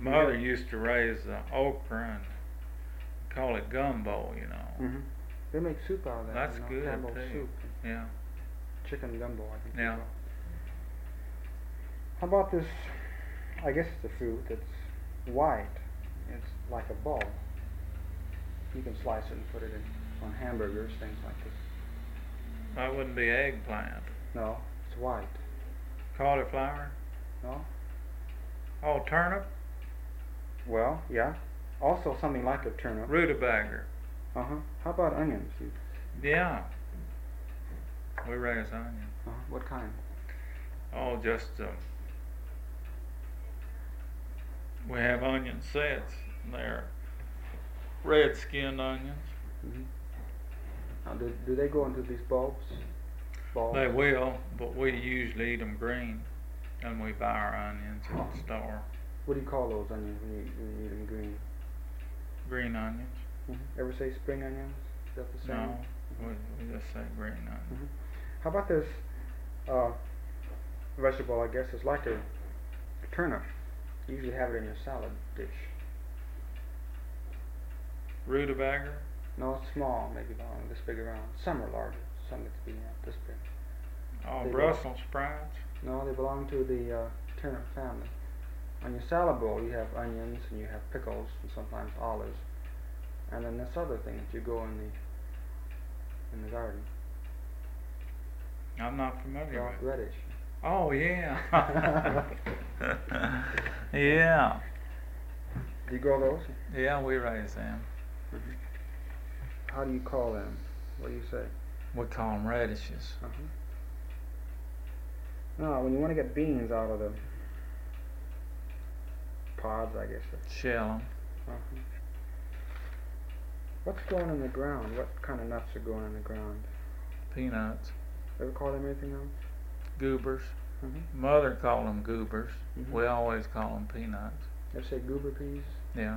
Mother used to raise okra and call it gumbo, you know. Mm-hmm. They make soup out of that. That's you know, good Campbell too. soup. Yeah. Chicken gumbo, I think. Yeah. How about this? I guess it's a fruit. It's white. It's like a bulb. You can slice it and put it on hamburgers, things like this. That wouldn't be eggplant. No, it's white. Cauliflower? No? Oh, turnip? Well, yeah. Also something like a turnip. Rutabaga. Uh-huh. How about onions? Yeah. We raise onions. Uh-huh. What kind? Oh, just we have onion sets. They're red-skinned onions. Mm-hmm. Now, do they go into these bulbs? They will, but we usually eat them green, and we buy our onions at the store. What do you call those onions when you eat them green? Green onions. Mm-hmm. Ever say spring onions? Is that the same? No, we just say green onions. Mm-hmm. How about this vegetable? I guess it's like a turnip. You usually have it in your salad dish. Rutabaga? No, it's small, maybe long, this big around. Some are larger, some get to be this big. Oh, Brussels sprouts? No, they belong to the turnip family. On your salad bowl, you have onions and you have pickles and sometimes olives, and then this other thing that you go in the garden. I'm not familiar with. Radish. Oh yeah. Yeah. Do you grow those? Yeah, we raise them. Mm-hmm. How do you call them? What do you say? We call them radishes. Uh-huh. Now, when you want to get beans out of the pods, I guess. Shell them. Uh-huh. What's growing in the ground? What kind of nuts are growing in the ground? Peanuts. Ever call them anything else? Goobers. Mm-hmm. Mother called them goobers. Mm-hmm. We always call them peanuts. Ever say goober peas? Yeah.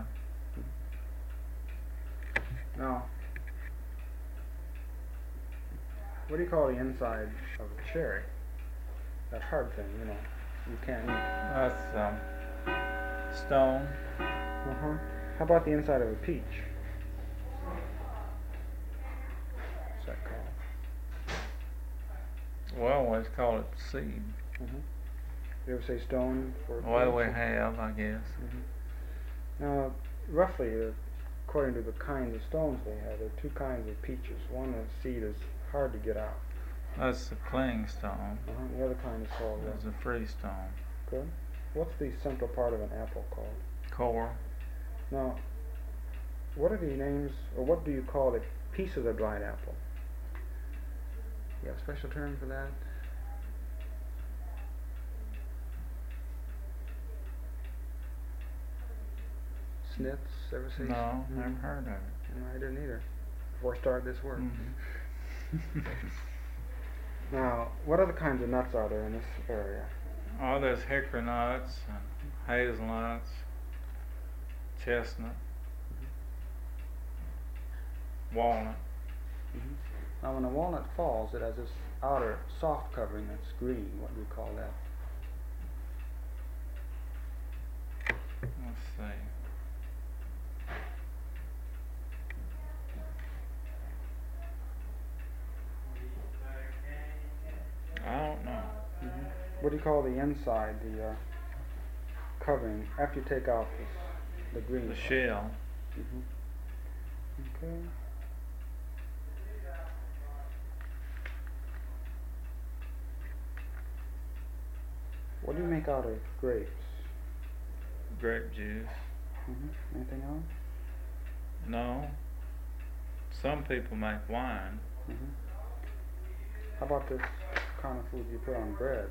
Now, what do you call the inside of a cherry? That hard thing, you know, you can't eat. That's stone. Uh-huh. How about the inside of a peach? What's that called? We always call it seed. Mm-hmm. You ever say stone for? Well, we have, I guess. Mm-hmm. Now, roughly, according to the kinds of stones they have, there are two kinds of peaches. One, the seed is hard to get out. That's the clingstone. The other kind is called. That's a freestone. Good. What's the central part of an apple called? Core. Now, what are the names, or what do you call the piece of the dried apple? You have a special term for that? Snits, ever say? No, never heard of it. No, I didn't either. Before I started this work. Mm-hmm. Now, what other kinds of nuts are there in this area? Oh, there's hickory nuts and hazelnuts, chestnut, walnut. Mm-hmm. Now, when a walnut falls, it has this outer soft covering that's green. What do we call that? Let's see. I don't know. Mm-hmm. What do you call the inside, the covering, after you take out the green? The shell. Mm-hmm. Okay. What do you make out of grapes? Grape juice. Mm-hmm. Anything else? No. Some people make wine. Mm-hmm. How about this kind of food you put on bread?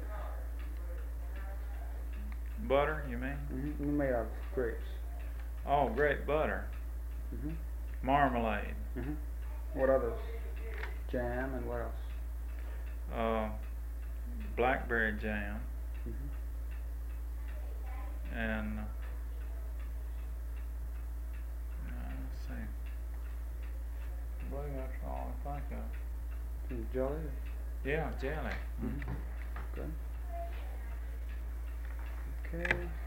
Butter, you mean? Mm-hmm. Made out of grapes. Oh, grape butter. Mm-hmm. Marmalade. Mm-hmm. What others? Jam and what else? Blackberry jam. Mm-hmm. And let's see. I believe that's all I think of. Jelly? Yeah, jelly. Mm-hmm. Good. Okay.